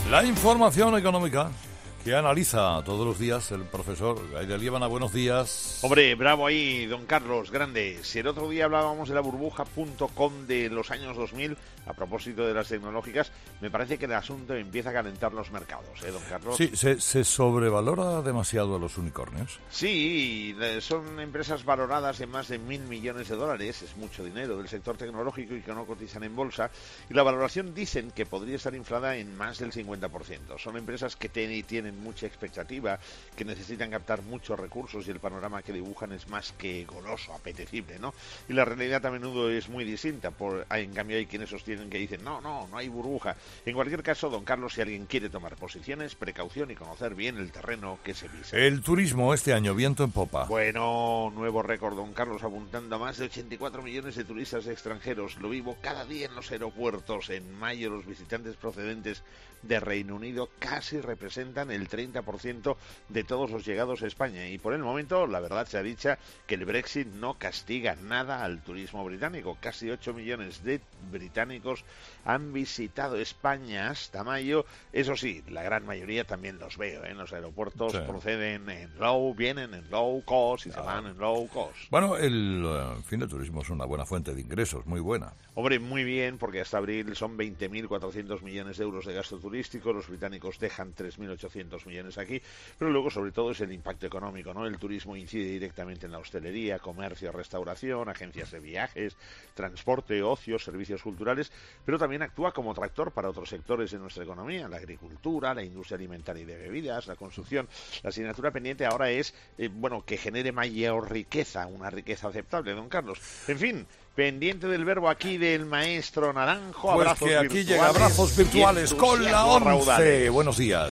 La información económica que analiza todos los días el profesor Gabriel Líbana. Buenos días. Hombre, bravo ahí, don Carlos, grande. Si el otro día hablábamos de la burbuja.com de los años 2000, a propósito de las tecnológicas, me parece que el asunto empieza a calentar los mercados, don Carlos. Sí, se sobrevalora demasiado a los unicornios. Sí, son empresas valoradas en más de 1.000 millones de dólares, es mucho dinero del sector tecnológico y que no cotizan en bolsa, y la valoración dicen que podría estar inflada en más del 50%. Son empresas que tienen mucha expectativa, que necesitan captar muchos recursos y el panorama que dibujan es más que goloso, apetecible, ¿no? Y la realidad a menudo es muy distinta. En cambio hay quienes sostienen que dicen no hay burbuja. En cualquier caso, don Carlos, si alguien quiere tomar posiciones, precaución y conocer bien el terreno que se pisa. El turismo este año, viento en popa. Bueno, nuevo récord, don Carlos, apuntando a más de 84 millones de turistas extranjeros. Lo vivo cada día en los aeropuertos. En mayo los visitantes procedentes de Reino Unido casi representan el 30% de todos los llegados a España. Y por el momento, la verdad sea dicha, que el Brexit no castiga nada al turismo británico. Casi 8 millones de británicos han visitado España hasta mayo. Eso sí, la gran mayoría también los veo en los aeropuertos. Sí. Proceden vienen en low cost y se van en low cost. Bueno, el turismo es una buena fuente de ingresos, muy buena. Hombre, muy bien, porque hasta abril son 20.400 millones de euros de gasto turístico. Los británicos dejan 3.800 millones aquí, pero luego sobre todo es el impacto económico, ¿no? El turismo incide directamente en la hostelería, comercio, restauración, agencias de viajes, transporte, ocio, servicios culturales, pero también actúa como tractor para otros sectores de nuestra economía, la agricultura, la industria alimentaria y de bebidas, la construcción. La asignatura pendiente ahora es, que genere mayor riqueza, una riqueza aceptable, don Carlos. En fin, pendiente del verbo aquí del maestro Naranjo. Pues abrazos que aquí virtuales, llega abrazos virtuales con la 11. Buenos días.